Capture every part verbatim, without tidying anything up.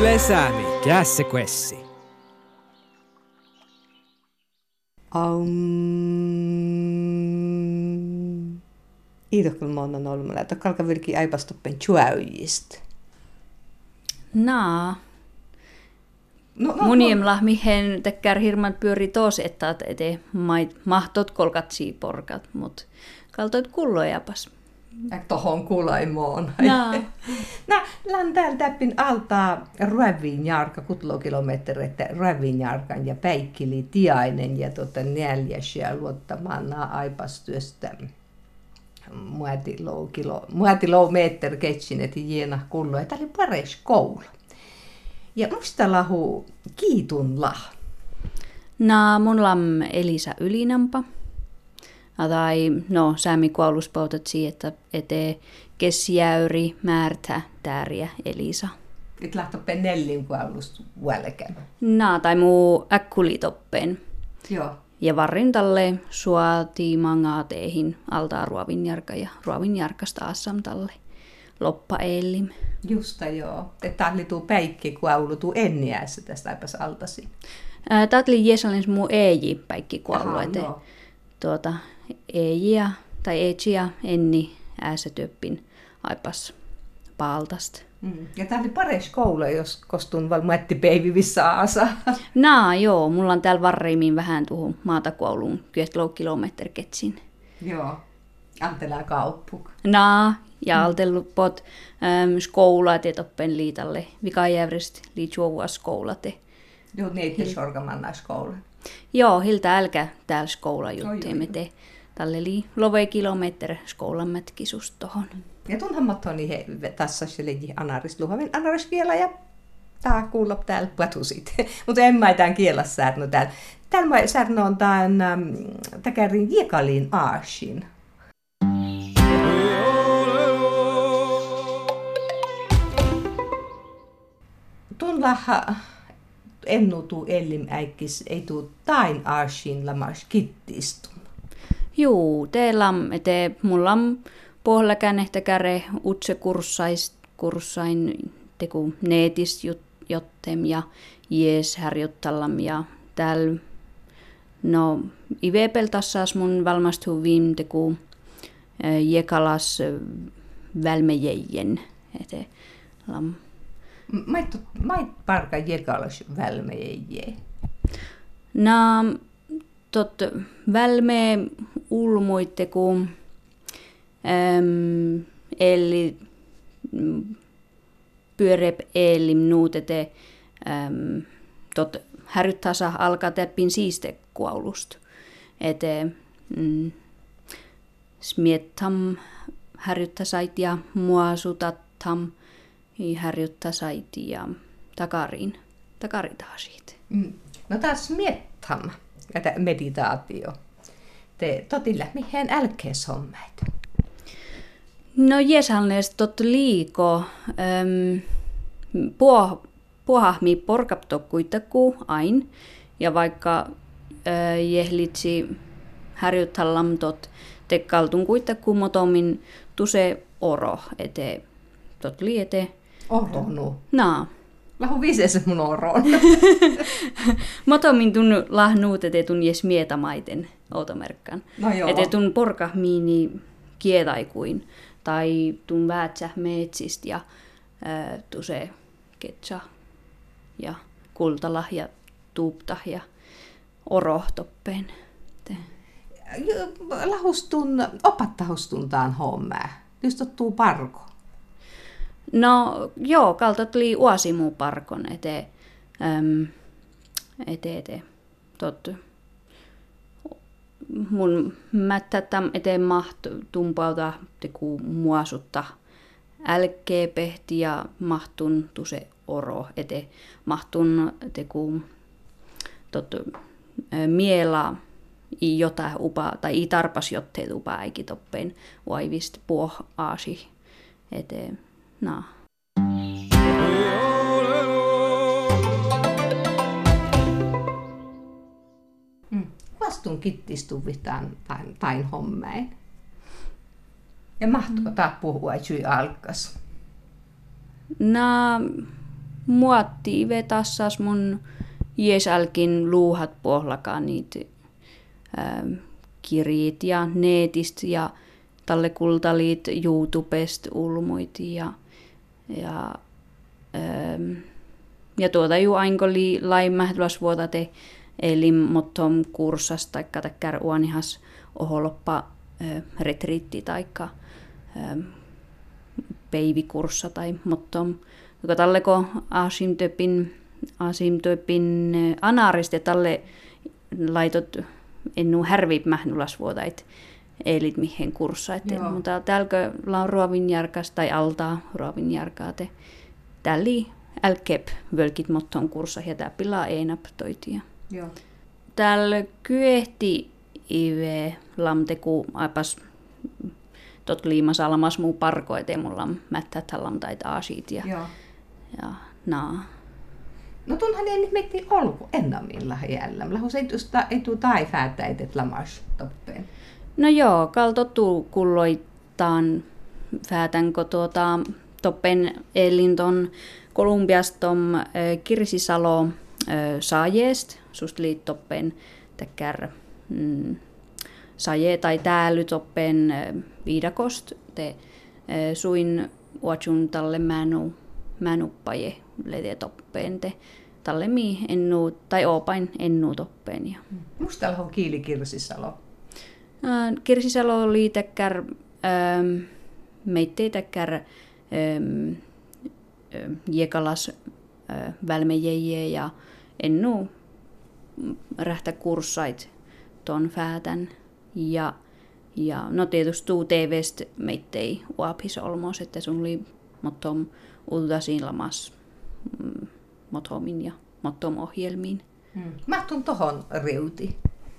Yle Säämi, kässe quessi. Aum. Iidokkel monna nolmalla, että kalka virki aipastoppen tjuäyjistä. Naa. No, no, Muniemla, mihin tekkär hirman pyöri tos, että ete mahtot kolkat siiporkat, mut kaltoit kullojapas. Äk tohon kulaimoon. Naa. No, län täällä täppin altaa Rävin jarka, kutlokilometreitä Rävin jarkan ja Päikkili Tiainen ja tota neljäs ja luottamaan naa aipastyöstä muotilou kilo, muotilou meter ketsin, että jiena kullo. Ja tää oli pares koulu. Ja musta lahu kiitun lah. Naa mun lam Elisa Ylinampa. Tai no säämi kuuluspautat siihen, että ete kesjäyri, määrtä, tääriä, Elisa. Et lähtöppen nellin kuulust välkän. Naa tai muu äkkulitoppeen. Joo. Ja varrin talle suoti mangaateihin altaa ruovinjarka ja ruovinjarkasta assam talle loppa ellim. Justa joo. Että oli tuu päikki kuulu tuu enniässä tästä aipas altasi. Tämä oli Jeesalens muu eiji päikki kuulu. Aha, ete, joo. tuota, eijia tai eijia enni ääsetyöppin aipas paaltasta. Mm. Ja tää oli pares koulu, jos kostun val muettipeivivissä aasa. Naa joo, mulla on täällä varreimiin vähän tuohon maatakouluun kyetlo kilometerketsin. Joo. Antelää kauppuk. Naa, ja altellut pot ähm, skoulat etoppen liitalle, vikajävrist liitjuovua skoulate. Joo, neitä sorgamanna skoulu. Joo, hiltä älkä täällä skoula Oi, oi, jutteemme oi. te. Tälle li love kilometer skoulan mätkisust tohon. Ja tunhammattoni he tässä selegi anaris luhavin anaris vielä ja tää kuulla täällä patusit. Mutta en mä tämän kielä särno täällä. Täällä mä särno on tämän ähm, täkärin jiekaliin aasin. Tunlaha ennutu ellim äikkis ei tuu tain aasin lamas kittistun. Juu, teillä ete mulla on pohjalla kännehtä käre utse kurssais, kurssain teku neetis jut, jottem ja jees härjuttallam ja täällä no ivepel tassas mun valmastu viim teku äh, jekalas äh, välmejejen ete lam. Mait, mait parka jekalas välmejeje. Na tot välme ulmuitte ku äm, eli pyörep elim nuutete äm, tot härryttäsä alkaa täppin siiste kuaulust. Ete mm, smiettam härryttäsait ja muasutattam härryttäsait ja takariin takaritaasiit. Mm. No taas miettam, että meditaatio. Te totilla, mihin älkees hommait? No jesalnees tot liiko äm, puo, puohahmi porkaptokkuitaku ain ja vaikka äh, jehlitsi härjythallam tot tekkaltun kuitaku motomin tuse oro ete tot liete. Oronu. Naa. Lahu viisessä mun oroon. Motomin tun lahnuut ete tun jes mietamaiten automerkkaan. No joo. Ete tun porkahmiini kietaikuin tai tun väätsä metsistä ja ää, tuse ketsa ja kultala ja tuupta ja orohtoppeen. Lahustun, opattahustuntaan hommaa. Just ottuu parko. No joo, kaltot li uasimu parkon ete, äm, ete, ete, tot. Mun mättätäm eteen maht tumpauta teku muasutta älkeepehti ja mahtun tuse oro ete mahtun teku tot miela i jota upa tai i tarpas jotteet upa äikitoppeen vaivist puoh aasi ete na. Mm. Vastun kittistuvitaan tain, tain hommein. Ja mahtuu mm. puhua, että alkas. Na muotti vetassas mun iesälkin luuhat pohlakaan niitä ähm, kirjit ja neetist ja talle kultaliit YouTubest ulmuit ja ja ähm, ja tuota ju ainkoli laimähdlas vuota te eli mottom kurssas taikka takkär uanihas oholoppa äh, retriitti taikka ähm, peivikurssa tai mottom joka talleko asimtöpin asimtöpin anariste talle laitot ennu härvip mähnulas vuotait elit mihin kurssait mutta täälkö la ruovinjarkas tai altaa ruovinjarkaa te tälli älkep völkit motton kurssa ja tää pilaa enap toitia. Joo. Täällä kyehti ive lamteku aipas tot liimas alamas muu parko eteen mulla mättät lam tai aasiit ja Joo. ja naa. No tunhan ei nyt meitä olku ennamilla jällä. Lahus ei tuosta ei tuu tai fäättäit, et lamas toppeen. No joo, kal tottuu kulloittaan fäätänkö tuota toppen elinton Kolumbiastom äh, Kirsisalo äh, saajest, sust liit toppen täkkär mm, saaje tai tääly toppen äh, viidakost, te äh, suin uotsun talle mänu, mänuppaje lede toppen, te talle mi ennu, tai oopain ennu toppen. Ja. Musta lahu kiili Kirsisalo. Äh, Kirsisalo oli täkkär, ähm, meittei täkkär ähm, Jekalas äh, välmejeje ja ennu rähtä kurssait ton fäätän. Ja, ja no tietysti tuu T V:stä meittei uapis olmos, että sun oli mottom uudasiin lamas mm, motomin ja mottom ohjelmiin. Hmm. Mahtun tohon riuti.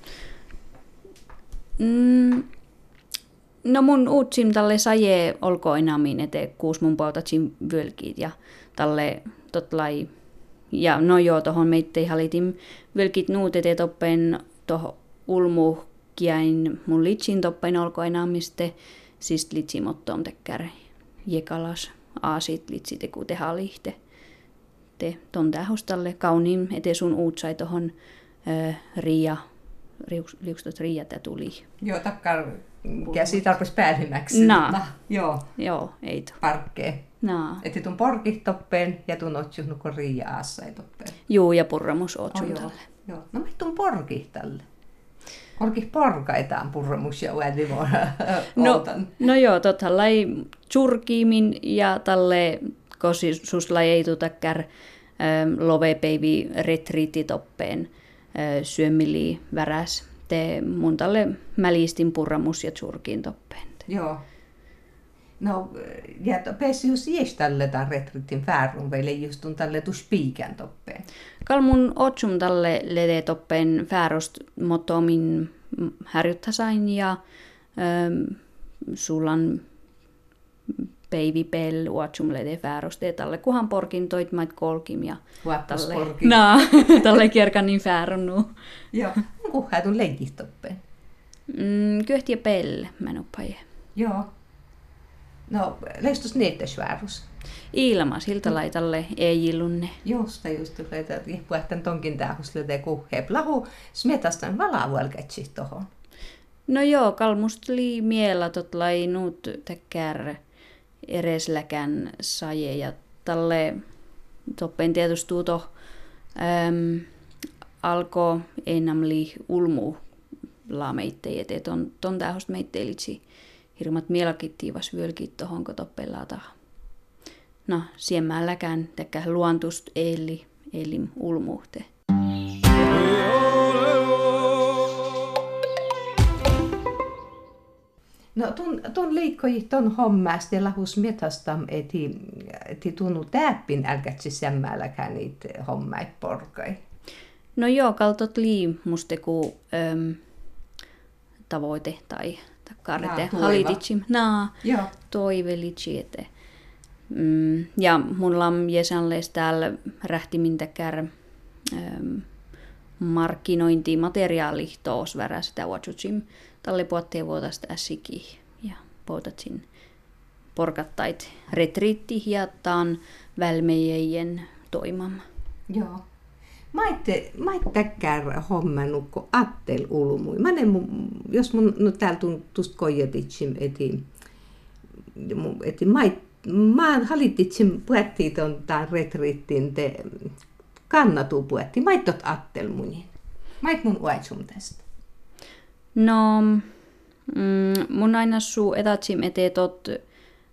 Mm, no mun uutsim talle saje olko enamin ete kuus mun pautatsin völkit ja talle totlai ja no joo tohon meittei halitin völkit nuut ete toppen toho ulmuhkiain mun litsin toppen olko enamiste siis litsi mottom tekkär jekalas aasit litsi teku te halihte te ton tähostalle kauniin ete sun uutsai tohon äh, riia liukstot riiätä tuli. Joo, takkar käsi tarpeeksi päällimmäksi. Naa. Nah, joo. Joo, ei to. Parkkee. Naa. Että tuon porkit toppeen ja tuon otsuhnut kun riia aassa ei toppeen. Juu, ja purramus oot sun Oh, joo. tälle. Joo. No mä tuon porkit tälle. Olkih porkaitaan purramus ja uädivor. No, no joo, totta lai tsurkiimin ja talle kosi suslai ei tutakär ähm, lovepeivi retriitti toppeen äh, syömmili väräs. Te mun talle mälistin purramus ja tsurkiin toppeen. Joo. No, ja pääsi just jäs tälle tämän retriitin färun, veille just tuon tälle tu spiikän toppeen. Kal mun otsum talle lede toppeen färost motomin härjuttasain ja ähm, sulan peivipel otsum lede färost ja talle kuhan porkin toit mait kolkim ja Huappas talle, porkin. naa, talle kierkan niin färunnu. Joo. Kuhaa tuon leikit toppeen. Mm, kyhti ja pelle mänupaje. Joo. No, leistus niittesvärus. Ilma siltä laitalle ei illunne. Justa just, että riippuahtan tonkin tähus löydä kuhheep lahu, smetastan valavuolketsi tohon. No joo, kalmust li miela totlai nuut täkkär eresläkän saje ja talle toppen tietysti tuuto äm, alko enam li ulmu la meittei, et ton, ton tähost meitteilitsi hirmat mielakittiivas vyölkit tohon, kun toppelaa taha. No, siemmälläkään täkkä luontust eli, eli ulmuhte. No, tun, tun liikkoji ton hommaasti ja lahus metastam, eti, eti tunnu täppin älkätsi semmälläkään niitä hommait porkai. No joo, kaltot lii musteku äm, tavoite tai karte halititsim. Naa, Joo. toivelitsi, ete. Mm, ja mun lam jesanlees täällä rähtimin täkär ähm, markkinointi materiaali toos värä sitä uotsutsim. Talle puotteen vuotasta ässikin ja puotatsin porkattait retriitti ja taan välmejejen toimama. Joo. Mä ette, mä ette täkkään hommannut, kun attel ulmui. Mä ne, jos mun, no täällä tuosta koijatitsin etiin, etiin mä, mä halititsin puhettiin ton tämän retriittiin, te kannatuu puhettiin. Mä et tot attel munin. Mä et mun uaitsum tästä. No, mm, mun aina suu etatsim eteen tot ö,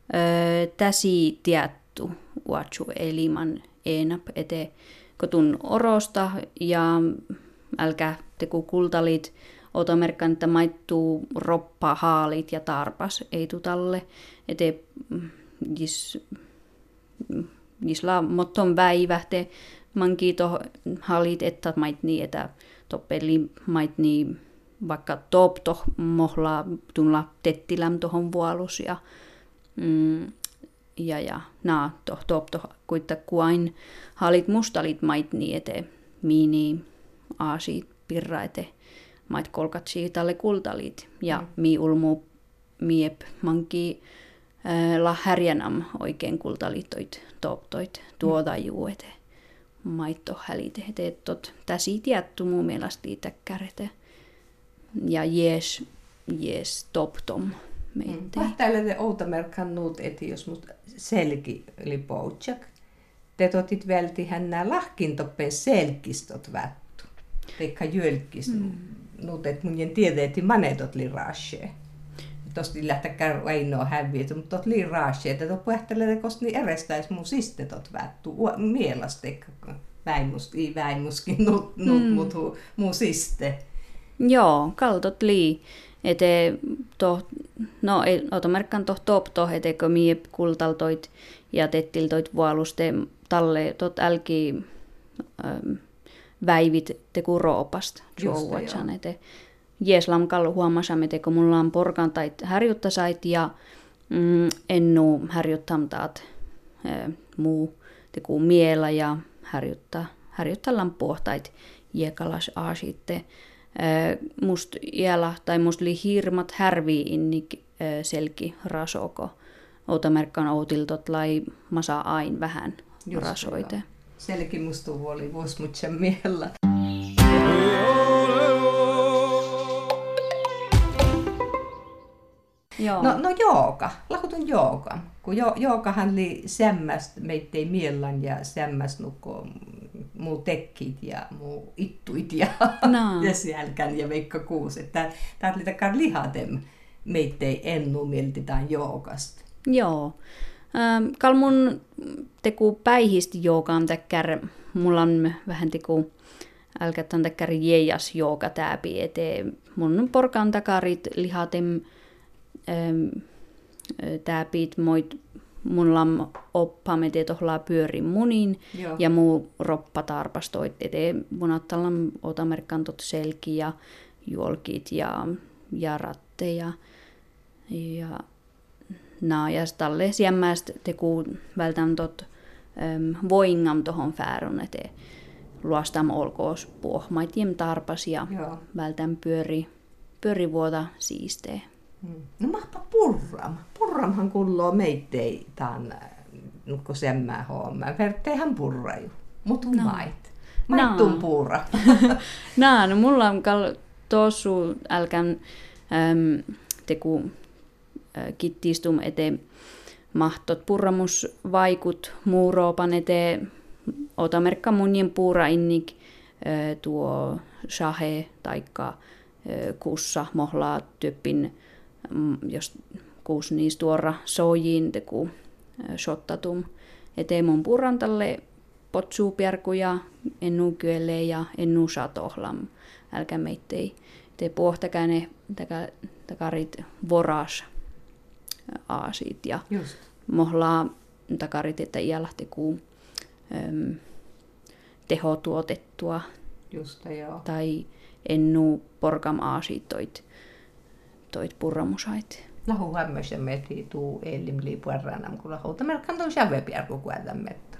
täsi tietty uatsu eliman enap eteen kotun orosta ja älkä teku kultalit otomerkkan, että maittuu roppa, haalit ja tarpas ei tutalle eteen jis jisla motton väivähte manki to haalit että mait niin että toppeli mait niin vaikka top toh mohla tunla tettiläm tohon vuolus ja mm, ja ja naa toh top toh kuitta kuain halit mustalit mait niin ete miini aasi pirra ete mait kolkat siitalle kultalit ja mm. mi ulmu miep manki äh, la härjänam oikein kultalitoit toptoit tuota mm. juu ete maitto hälite ete tot täsi tietty mun mielestä täkkärete ja jees jees toptom meitä. Pähtäillä te outamerkkan nuut eti, jos mut selki eli poutsak. Te totit välti hännää lahkintoppeen selkistot vättu. Teikka jölkis. Mm. Nuut et mun jen tiedä, että manetot li raashe. Tosti lähtäkään ainoa häviötä, mutta tot li raashe. Että to pähtäillä te kosti niin erestäis mun sistetot vättu. Mielas teikka väimus, ei väimuskin nuut, nuut mm. mut mun siste. Joo, kaltot lii. Ete to, no ei otomerkkaan toh top toh, etekö mie kultaltoit ja tettiltoit vuoluste talle tot älki ähm, väivit teku roopast. Jouvatsan ete jeeslam kallu huomasam, eteko mulla on porkantait härjuttasait ja mm, ennu härjuttamtaat äh, muu teku miela ja härjuttaa härjuttallan pohtait jekalas aasitte. Must iäla tai must li hirmat härvii inni selki rasoko. Outamerkkaan outiltot lai masa ain vähän just rasoite. Jo. Selki mustu oli vuos mutsen miellä. Joo. No, no jooga, lahutun jooga. Kun jo, joogahan li sämmäst meittei miellan ja sämmäst nukko muu tekkit ja muu ittuit ja, no. ja sielkän ja veikka kuus. Että tää oli takkaan lihatem meittei ennu mieltitään joogasta. Joo. Ähm, kal mun teku päihisti joogaan täkkär, mulla on vähän teku älkätän täkkär jejas jooga tääpi eteen. Mun porkan takarit lihatem ähm, tääpit moit mun lam oppaame te tohlaa pyörin munin. Joo. Ja muu roppa tarpastoit eteen munattallam otamerkkaan tot selki ja juolkit ja, ja ratteja. Ja naa ja talle siemmäst teku vältän tot äm, voingam tohon fäärun eteen. Luostam olkoos puohmaitiem tarpas ja joo. Vältän pyöri, pyörivuota siistee. Hmm. No mahpa purram. Purramhan kuuluu meittei taan nukko semmää hommaa. Vertteihän purraju. Mut no. mait. Maittun no. puura. Naa, no mulla on kal tossu älkän äm, teku äh, kittistum eteen mahtot purramus vaikut muuroopan eteen otamerkka munjen puura innik äh, tuo shahe taikka äh, kussa mohlaa tyyppin jos kuus niistä tuora sojiin teku shottatum. Eteen mun purrantalle potsuupierkuja ennu kyelle ja ennu satohlam. Älkä meittei te pohtakäne takarit voras aasit ja just. Mohlaa takarit, että iälahti kuu äm, tehotuotettua. Just, joo. Tai ennu porkam aasit toit. Toit purramusait. Lahu hämmöisen meti tuu elim liipuarranam, kun lahouta melkein tuon sävepiarku kuätän mettä.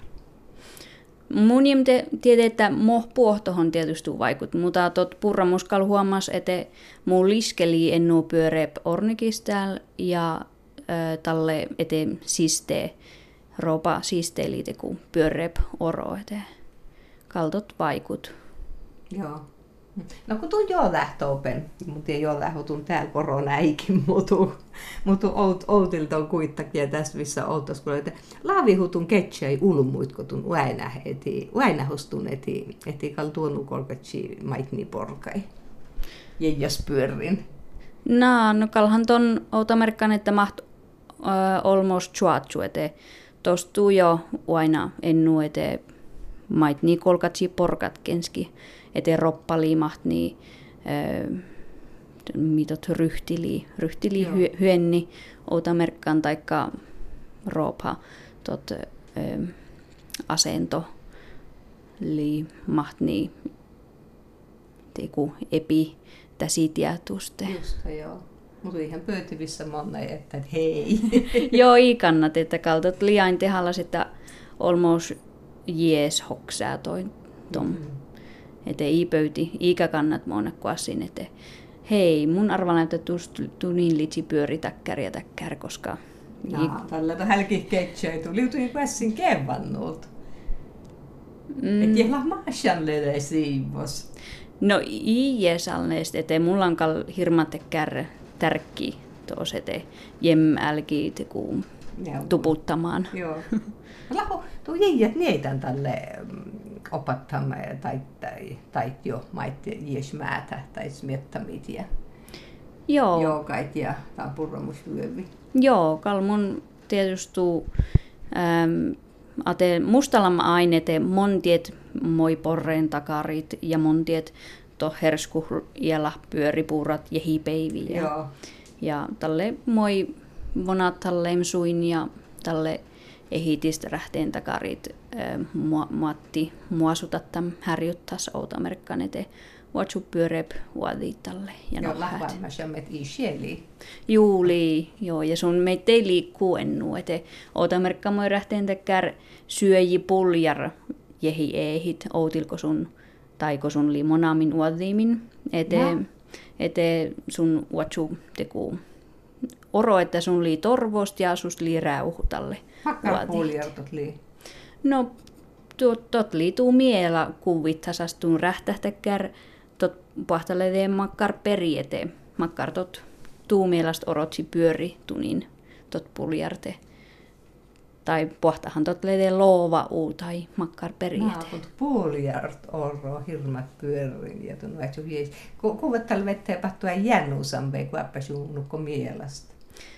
Mun jem tiedä, että moh puohtohon tietysti vaikut, mutta tot purramuskal huomas, että muu liskeli ennu pyöreep ornikistääl ja äh, talle ete siste ropa siisteili teku pyörrep oro, että kaltot vaikut. Joo. No kun tuon joo lähtöopen, mutta ei joo lähtotun täällä korona eikin, mutta mutta out, outilta on kuittakin tässä missä outos, kun että laavihutun ketsei ulmuit, kun tuon uäinä eti, uäinähostun eti, eti kal tuonu kolkatsi maitni porkai. Jäijäs pyörin. No, no kalhan ton Outa-Amerikkaan, että maht uh, almost chuatsu, että tostuu jo aina ennu, että maitni kolkatsi porkat kenski. Ete roppaliimaht, niin äh, mitot ryhtili, ryhtili hy, hyönni Outa-Amerikkaan taikka roopha tot äh, asento liimaht, niin teku epi täsitiätuste. Just, joo. Mutta ihan pöytivissä monna, että hei. Joo, ei kannat, että kaltot liian tehallas, että almost jees hoksää toi tom. Mm-hmm. Että ei pöyti, eikä kannat monna kuassin, että hei, mun arva näyttää tunin litsi pyöri täkkäri ja täkkär, koska... Jaa, tällä on hälki ketsöi, tuli tuin kuassin kevannut. Mm. Et jehla maahan löydä siivos. No ei jeesalneest, että mulla on kall hirma täkkär tärkki tuossa, että jem älki teku tuputtamaan. Joo. Lahu, tuu jäijät neitän tälle opattamme tai, tai, tai jo maitte jies määtä tai smiettamit ja Joo. joukait ja tampurromusvyövi. Joo, kal mun tietysti ähm, ate mustalamma ainete montiet moi porreen takarit ja montiet to hersku ja pyöripuurat ja hipeivi. Ja, ja tälle moi vonat talleim suin ja tälle ehitistä rähteen takarit äh, muatti muasutattam härjuttas Outa-Amerikkaan ete vuotsu pyörep vuodittalle ja nohät. Joo, lahvaan mä i sjeli. Juuli, joo, ja sun meitä ei liikkuu ennu, ete Outa-Amerikkaan moi rähteen takar syöji puljar jehi ehit outilko sun taiko sun limonamin uodimin, ete, ete sun vuotsu teku oro, että sun lii torvost ja sus lii räuhutalle. Hakkar puljartot lii? No, tot, tot liituu miela kuvittasas tuun rähtähtäkär, tot pahtaledeen makkar periete, makkar tot tuu mielast orotsi pyöri tunin tot puljarte. Tai pohtahan tot ledeen loova uu tai makkar periete. Mä oon puljart oro hirmat pyörin ja tuon väitsy hies. Kuvat tällä vettä pattua jännuusampe, kun äppäsuunnukko mielasta?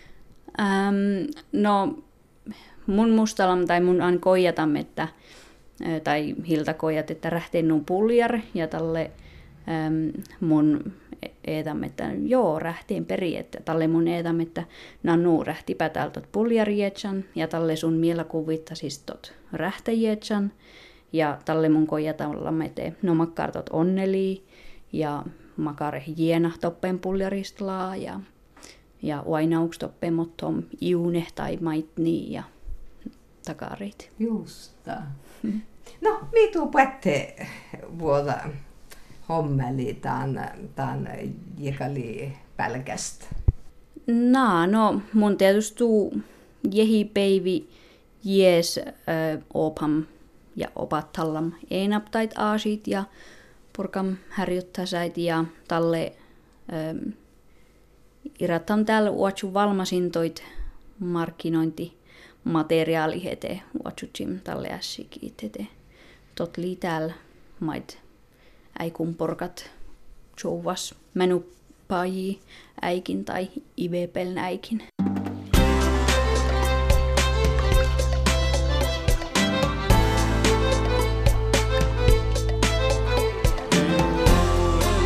Ähm, no, mun mustalam tai mun aina koijatam, että tai Hilta koijat, että rähteen nuun puljar ja tälle äm, mun eetam, että joo, rähteen peri, että tälle mun eetam, että nannu rähtipä täältä puljarjetsan ja tälle sun mielakuvitta siis tot rähtäjetsan ja tälle mun koijatam, että no makkartot onneli ja makare hiena toppen puljaristlaa ja ja uainauks toppen mottom iune tai maitni ja takarit. Justa. Hmm. No, viituu pätte vuoda hommeli tämän, tämän jekali pälkästä. No, no, mun tietysti jehipeivi jees äh, opam ja opattallam einaptait aasit ja purkam härjyttäsäit ja talle ähm, irrattam täällä uotsu valmasintoit markkinointi materiaali hete uotsutsim talle ässikiit hete. Tot lii täällä mait äikun porkat chouvas menupaaji äikin tai ivepeln äikin.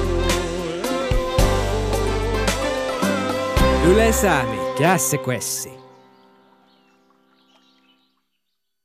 Yle Säämi, Kässe Quessi.